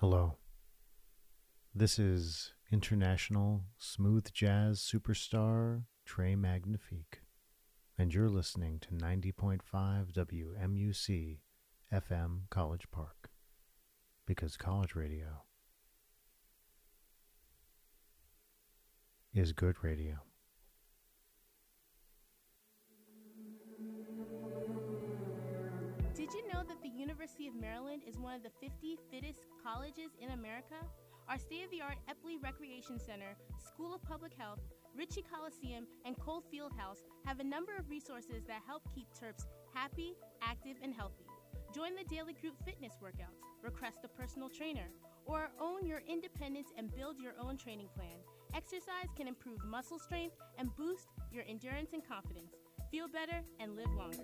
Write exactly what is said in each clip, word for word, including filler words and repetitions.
Hello. This is international smooth jazz superstar Trey Magnifique, and you're listening to ninety point five W M U C F M College Park, because college radio is good radio. Did you know that the University of Maryland is one of the fifty fittest colleges in America? Our state-of-the-art Epley Recreation Center, School of Public Health, Ritchie Coliseum, and Cole Fieldhouse have a number of resources that help keep Terps happy, active, and healthy. Join the daily group fitness workouts, request a personal trainer, or own your independence and build your own training plan. Exercise can improve muscle strength and boost your endurance and confidence. Feel better and live longer.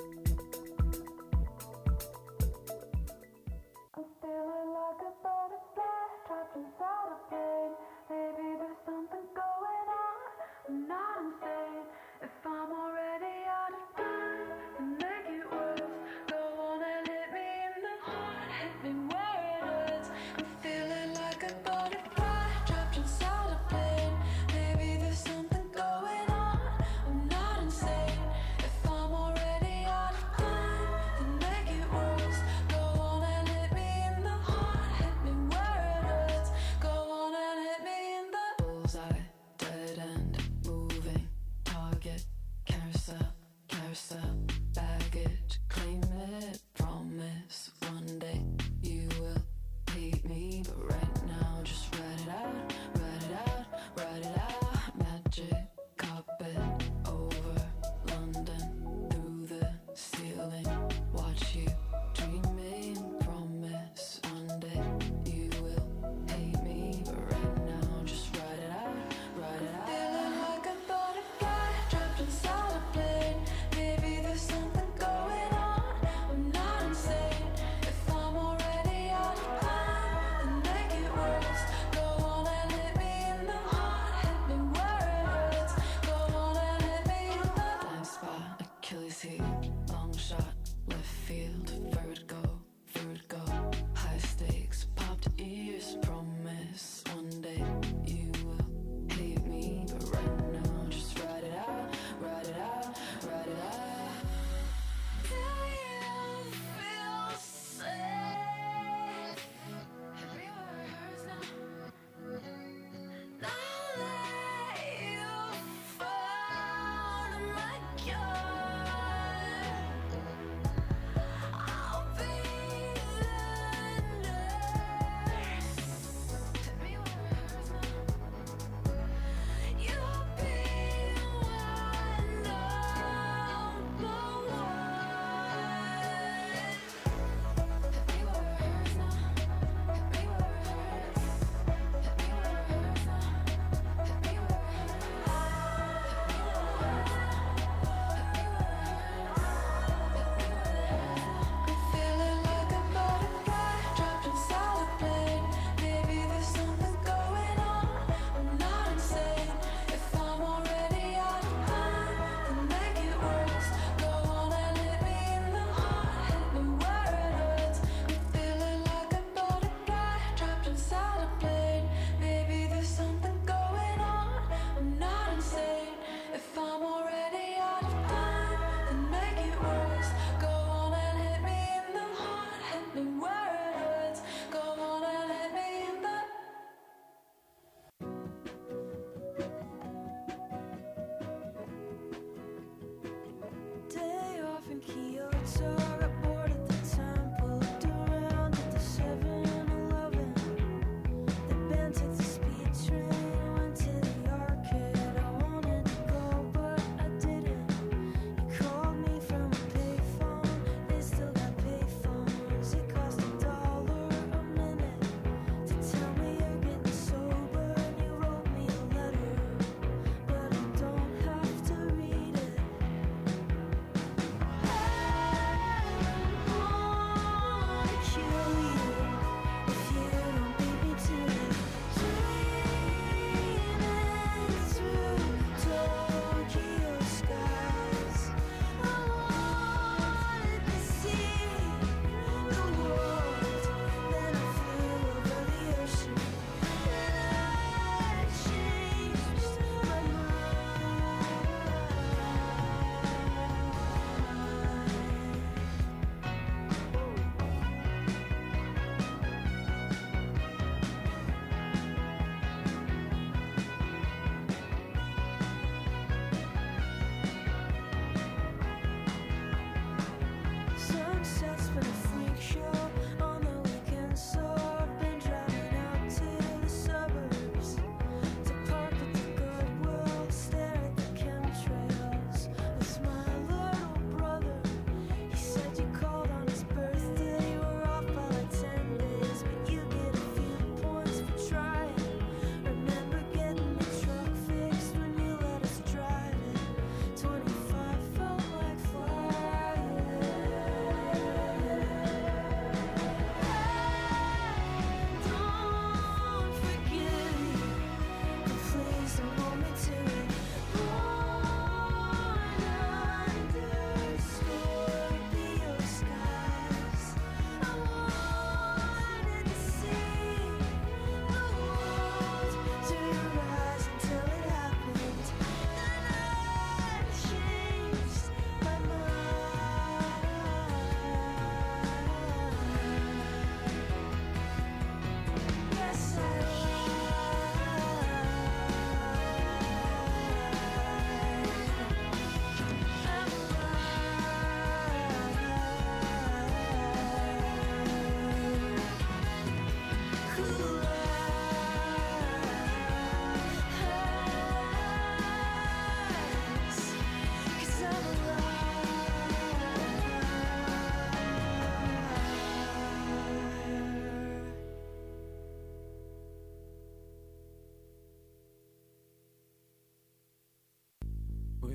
I'm feeling like a butterfly trapped inside a plane. Maybe there's something going on. I'm not insane. If I'm already out of time, then make it worse. Go on and hit me in the heart, hit me where it hurts. I'm feeling like a butterfly trapped inside a plane. Maybe there's something going on. I'm not insane. If I'm already out of time, then make it worse. Go on and hit me in the heart, hit me where it hurts. Go on and hit me in the bullseye, dead end, moving target, carousel, carousel, baggage, claim it, promise one day you will hate me, but right now just write it out, write it out, write it out. Magic carpet over London, through the ceiling, watch you dreaming, promise one day you will hate me, but right now just write it out, write it out. Feeling like a butterfly trapped inside a plane. Maybe there's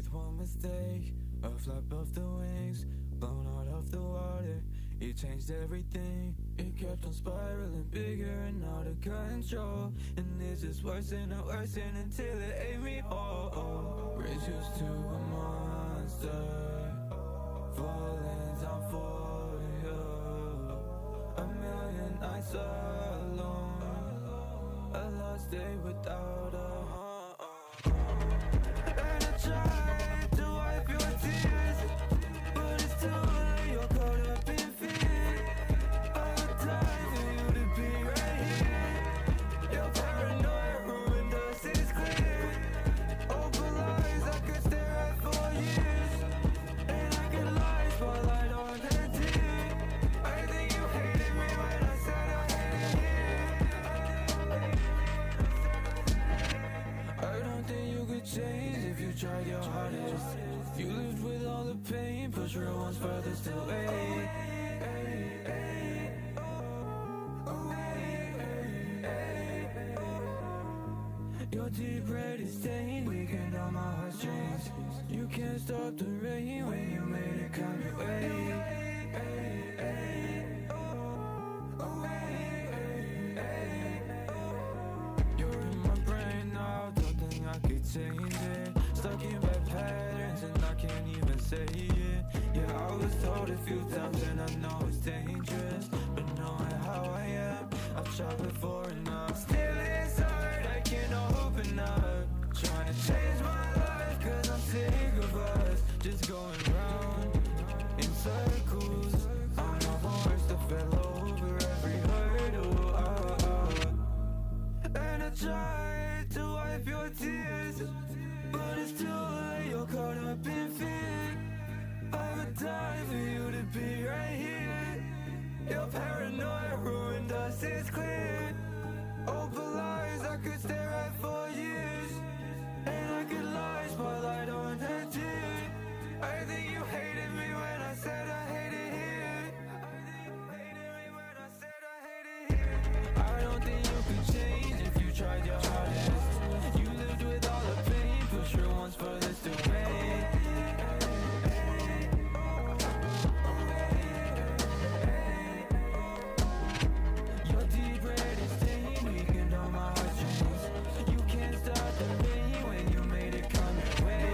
with one mistake, a flap of the wings, blown out of the water. It changed everything. It kept on spiraling bigger and out of control. And it's just worsening and worsening until it ate me whole. Reduced to a monster, falling down for you. A million nights alone, a lost day without a home. And I tried to wipe your tears, but it's too late, you're caught up in fear. I would die for you to be right here. Your paranoia ruined us, it's clear. Open lies I could stare at for years, and I could lie spotlight on the tear. I think you hated me when I said I hated here. I don't think you could change if you tried your hardest. You lived with all the pain, push real ones furthest away. Your deep red is stained, weakened on my heartstrings. You can't stop the rain when you made it come your way. You're in my brain now, don't think I could change it. Stuck in bad patterns and I can't even say it. Yeah, I was told a few times and I know it's dangerous, but knowing how I am, I've tried before enough. Still inside, I can't open up. Trying to change my life cause I'm sick of us just going round in circles. I'm the horse that fell over every hurdle. Oh, oh. And I tried to wipe your tears, but it's too late, you're caught up in fear. I would die for you to be right here. Your paranoia ruined us, it's clear. Open lies I could stare at for years, and I could lie spotlight on that tear. I think you hated me when I said I hated here. I don't think you could change if you tried your hardest. You lived with all the pain, push your ones furthest away. Your deep red is stained, weakened on my heartstrings. You can't stop the rain when you made it come your way.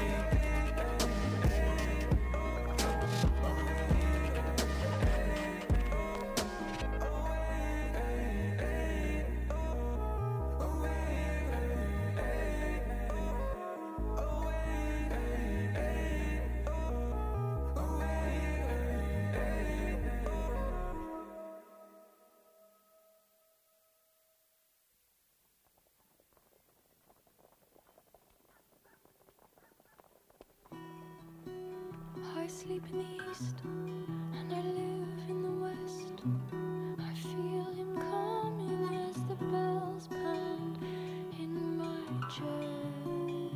I sleep in the east, and I live in the west. I feel him coming as the bells pound in my chest.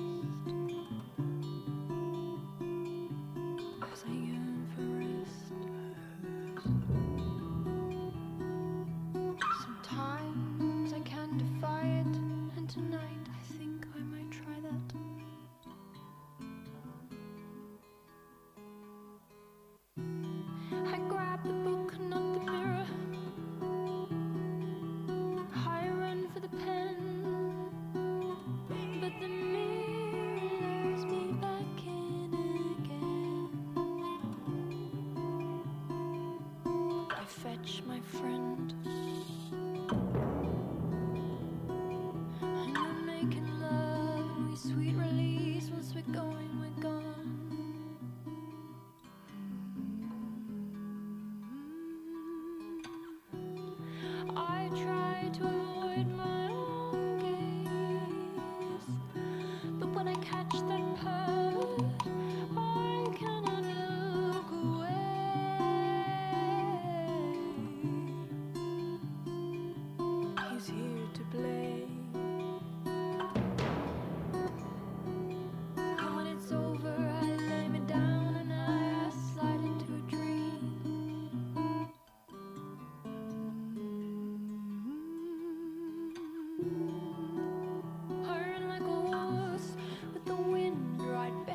As I yearn for rest. Sometimes I can defy it, and tonight I think I might try that. I grab the book, not the mirror. I run for the pen, but the mirror lures me back in again. I fetch my friend, and we're making love, and we sweet release. Once we're going, we're gone. I try to avoid my own gaze, but when I catch that pervert, I cannot look away. He's here to blame. And when it's over, I lay me down and I slide into a dream. I run like a horse with the wind right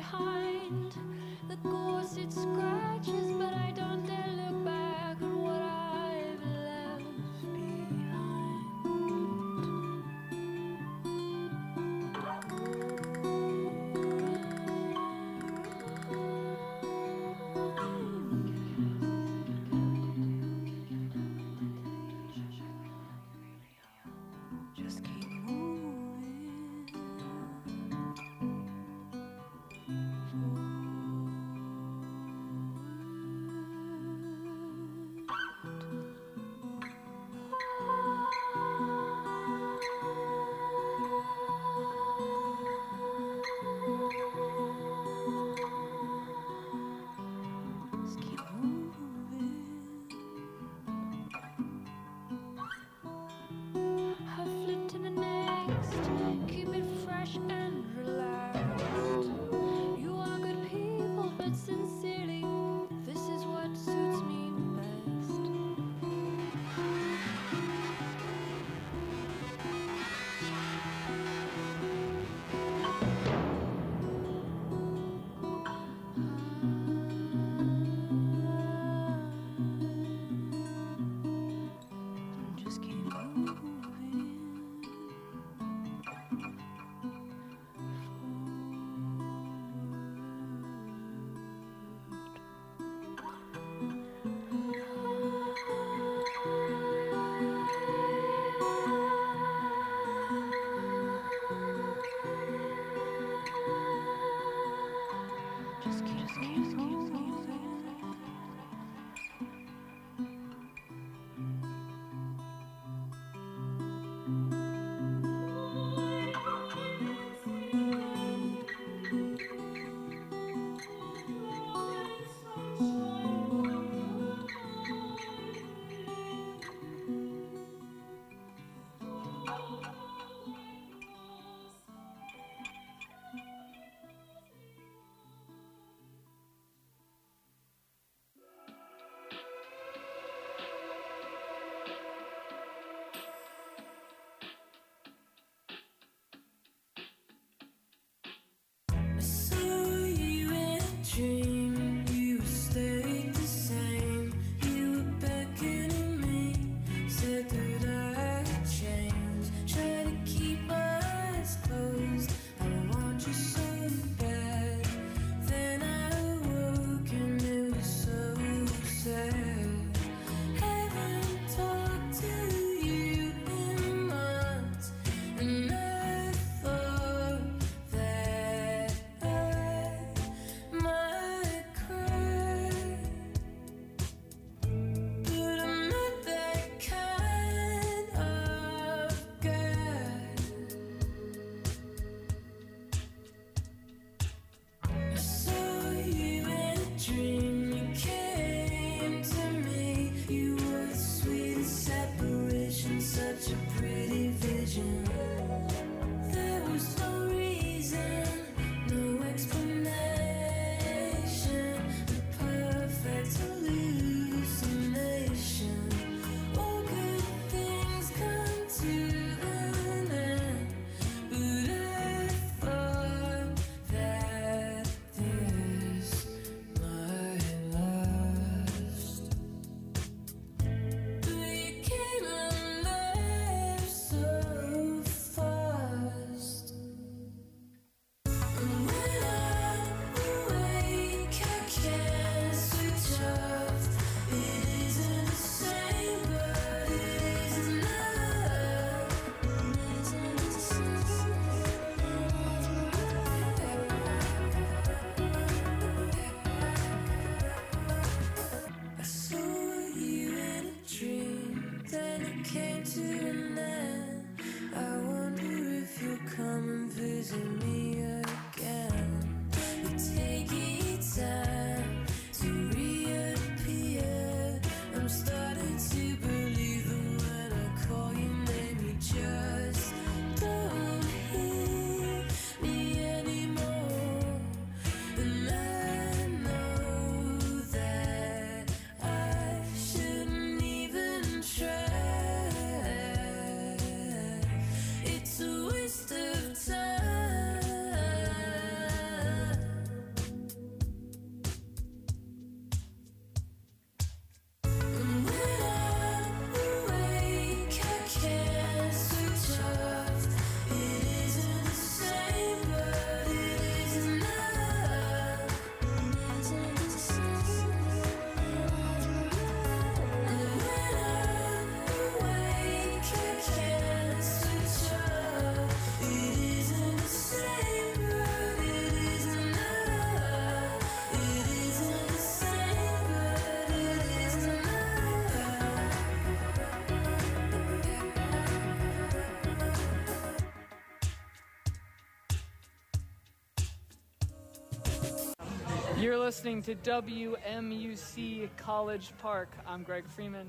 came to an end. I wonder if you'll come and visit me again. You're taking time to reappear. I'm starting to believe that when I call your name, you just don't hear me anymore. And I know that I shouldn't even try. It's a waste of time. And when I'm awake, I can't switch off. It isn't the same, but it is enough. It isn't the same. And when I'm awake, I can't switch off. It isn't the same, but it is enough. It isn't the same, but it is enough. You're listening to W M U C College Park. I'm Greg Freeman.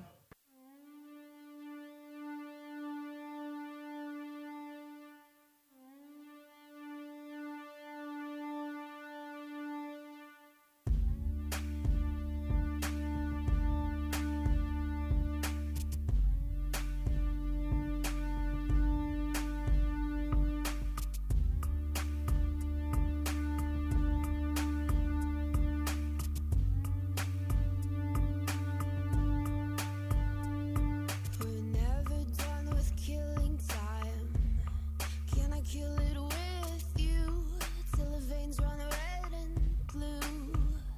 We're never done with killing time. Can I kill it with you till the veins run red and blue?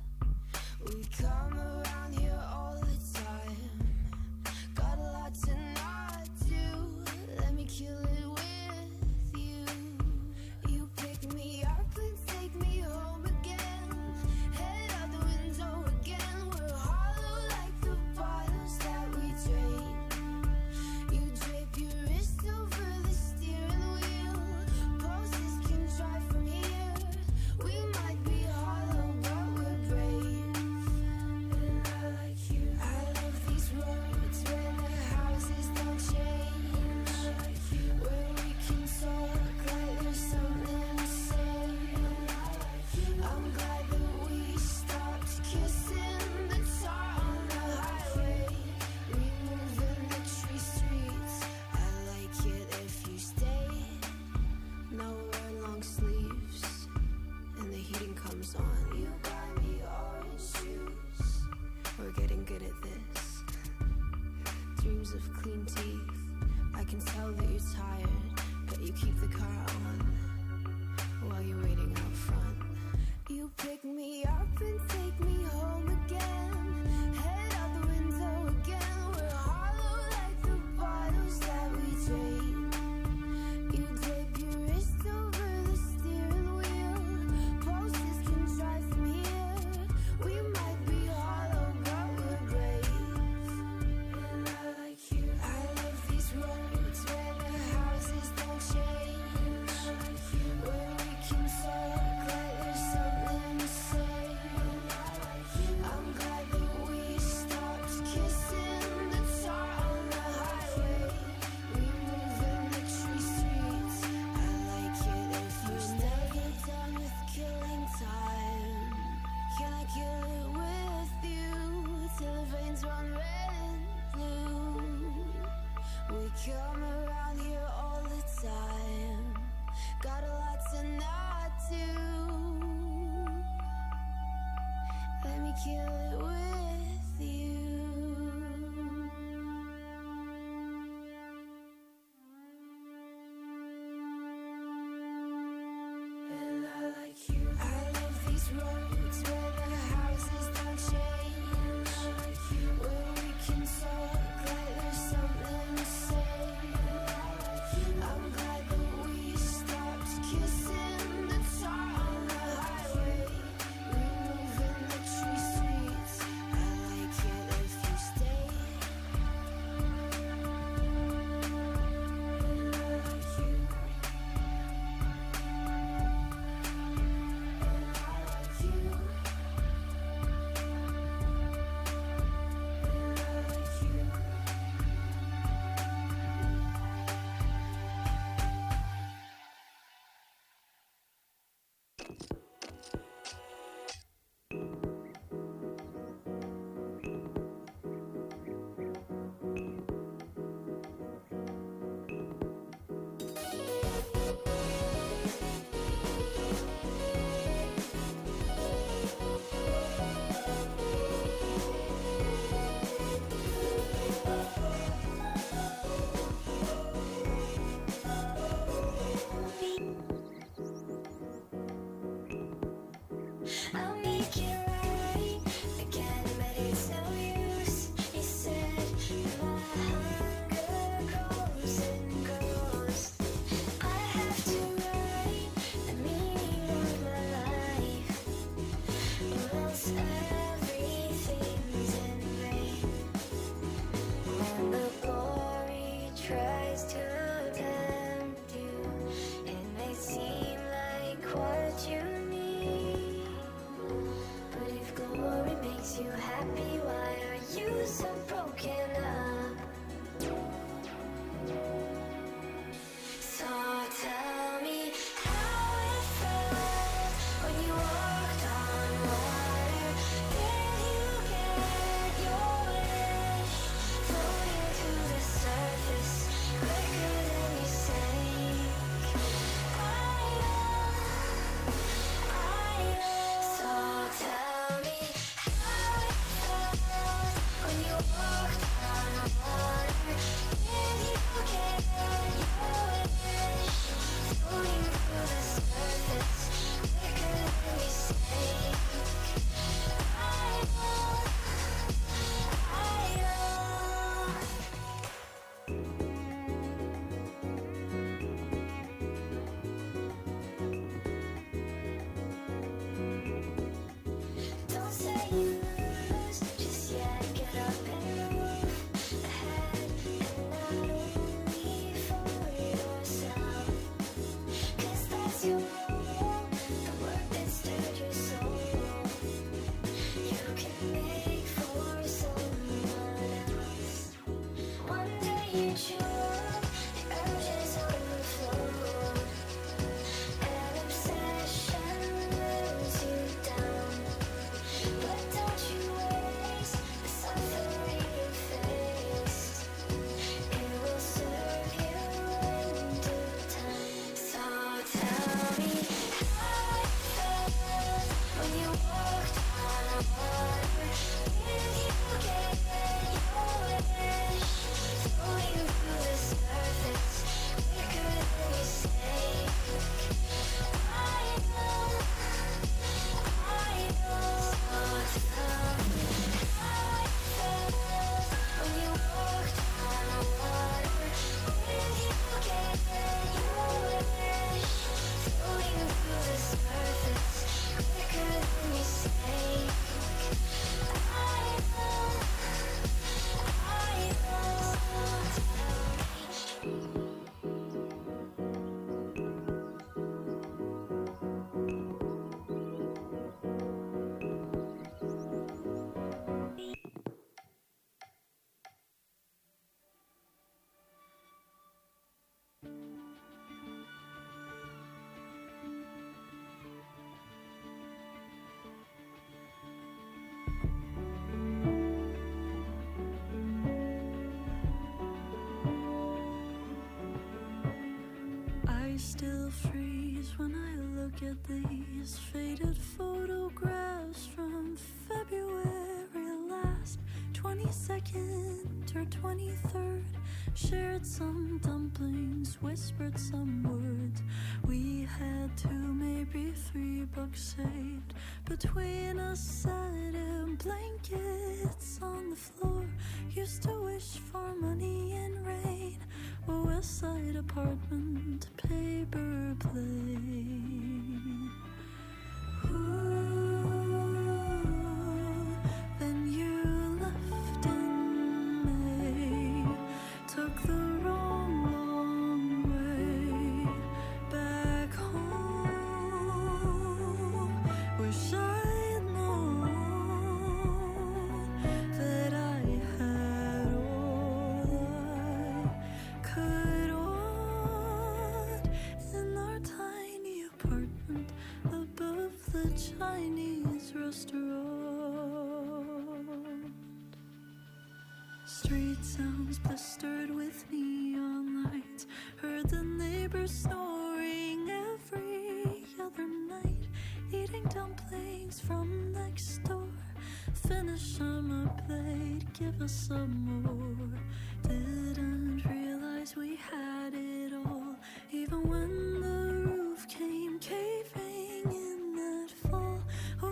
We come around here all the time. Got a lot to not do. Let me kill it with you. You pick me up and take me home again. Head out the window again. We're hollow like the bottles that we drain. You drape your wrist over the steering wheel. Pulses can drive from here. We might be hollow, but we're brave. And I like you. I love these roads where the houses don't change. I like you. Where we can talk like there's something to say. I like you. I'm glad that we stopped kissing the tar on the highway. We move in the tree streets. I like it if you stay. No wear long sleeves, and the heating comes on. You buy me orange juice. We're getting good at this. Dreams of clean teeth. I can tell that you're tired, but you keep the car on while you're waiting out front. You pick me up and take me home again. Head out the window again. We're hollow like the bottles that we drain. You drape your wrist over the steering wheel. Pulses can drive I'll make it right again, but it's no use. You said my hunger grows and grows. I have to write the meaning of my life, or else everything's in vain. When the glory tries to tempt you, it may seem like what you need. But if glory makes you happy, why are you so broken up? So tell me how it felt when you walked on water. Did you get your wish? Floating to the surface quicker than you sank. I know, I know. So tell me how it felt when you walked on water. Did you get your wish? Floating to the surface quicker than you sank. I know, I know. Don't say you lose just yet. Get up and move ahead, and not only for yourself. 'Cause that's your role, the work that stirred your soul. You can make for someone else. One day you choke, the urges overflow, and obsession wears you down. But don't you waste the suffering you face. It will serve you in due time. So tell me how it felt when you walked on water. Did you get your wish? Floating through the surface quicker than you sank. I know, I know. So tell me how it felt when you walked on water. Did you get your wish? Floating through the surface quicker than you sank. I know, I know. So tell me. I still freeze when I look at these faded photographs from February last, twenty-second or twenty-third. Shared some dumplings, whispered some words. We had two, maybe three books saved between us, sad and blankets on the floor. Used to wish for money and rain, a west side apartment, paper plane. Ooh, then you left in May, took the wrong, long way back home. Wish I'd known that I had all I could want in our tiny apartment above the Chinese restaurant. Street sounds blistered with neon lights. Heard the neighbors snoring every other night. Eating dumplings from next door. Finish on a plate, give us some more. Didn't realize we had it all, even when the roof came caving in that fall.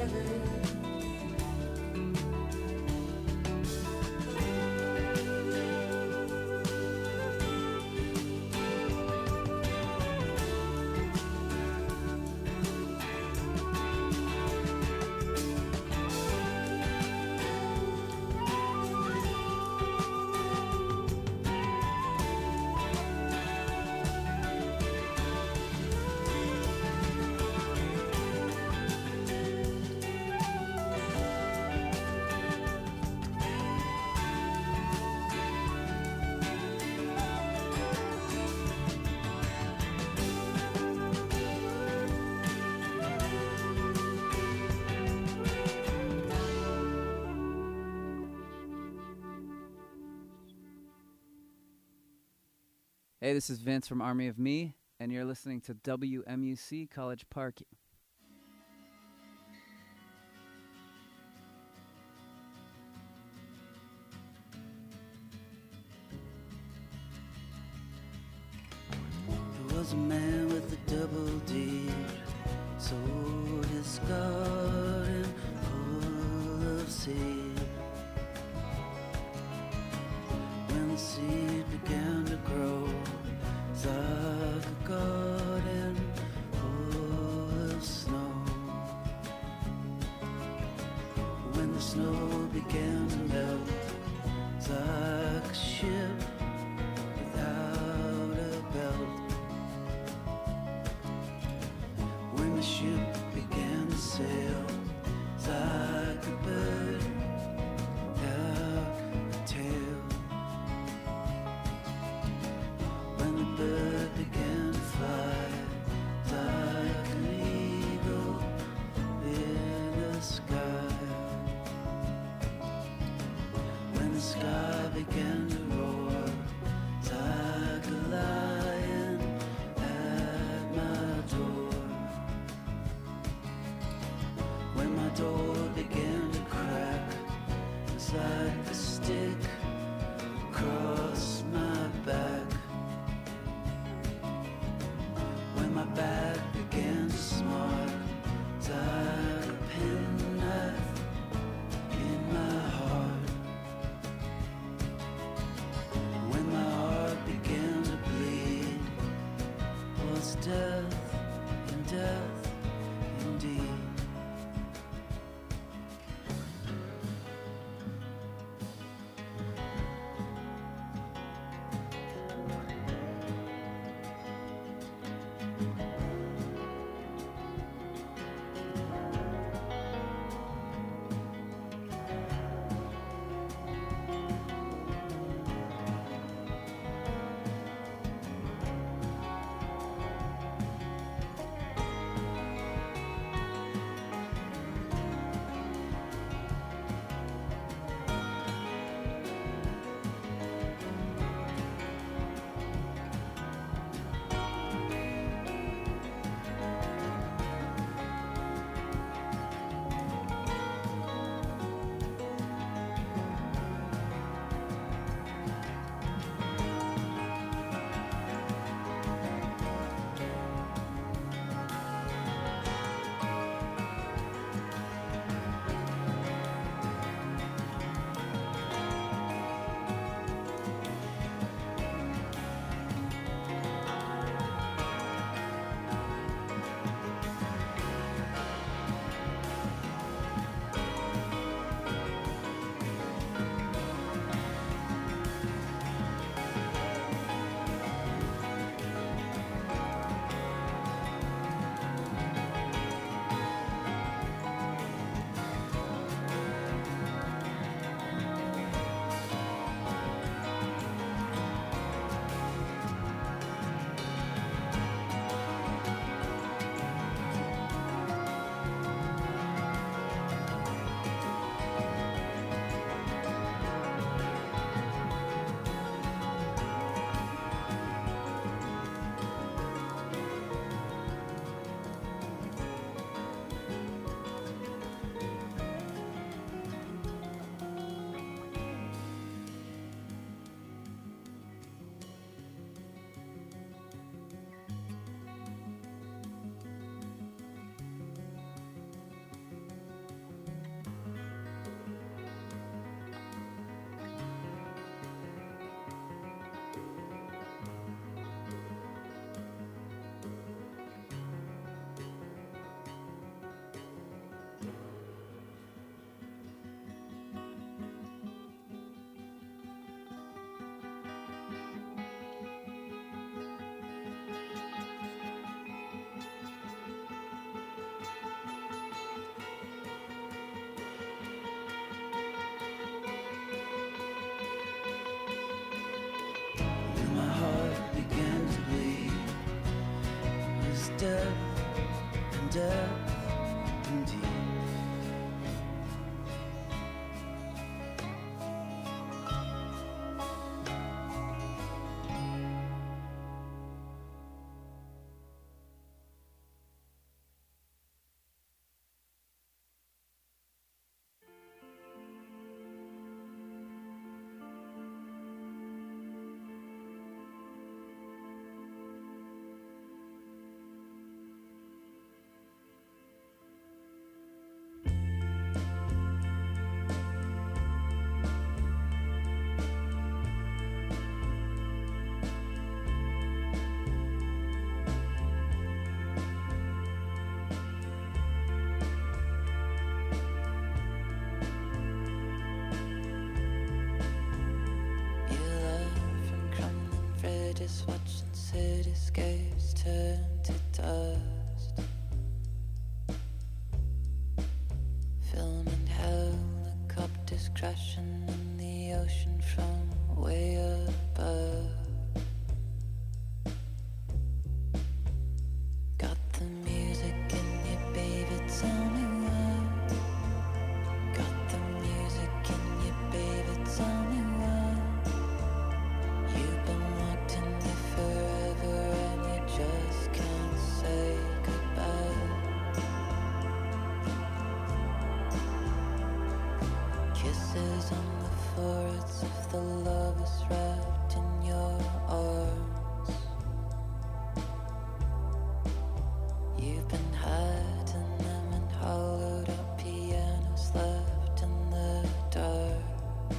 Hey, this is Vince from Army of Me, and you're listening to W M U C College Park. There was a man with a double deed, sold his garden full of seed. When the seed began to grow, it's like a garden full of snow. When the snow began to melt, it's like a ship without a belt. When the ship began to sail, it's like a bird without a tail. When the bird began to fly, it's like an eagle in the sky. When the sky began to roar, it's like a lion at my door. When my door began to crack, it's like a stick across my back. When my back began to smart, it's like a penknife in my heart. When my heart began to bleed, was death and death indeed. is watching cityscapes turn to dust. Filming helicopters crashing in the ocean from way above. Got the music in you, baby, tell me why. Got the music in you, baby, tell me why. You've been locked in there forever and you just can't say goodbye. Kisses on the foreheads of the lovers wrapped in your arms. You've been hiding them in hollowed out pianos left in the dark.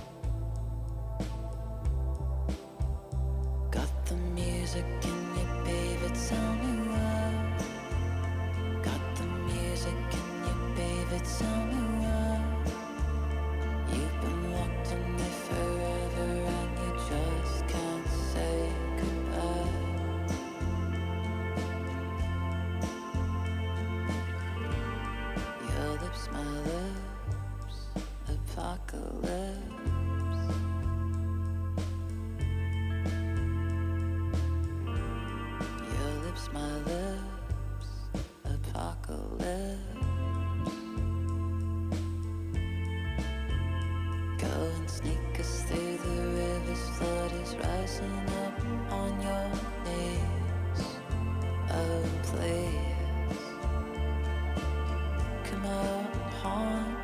Got the music in you, baby, tell me why. Got the music in you, baby, tell me why. You've been locked in there forever and you just can't say goodbye. Your lips, my lips, apocalypse. Your lips, my lips, apocalypse. Go and sneak us through the rivers, flood is rising up on your knees. Oh, please, come out and haunt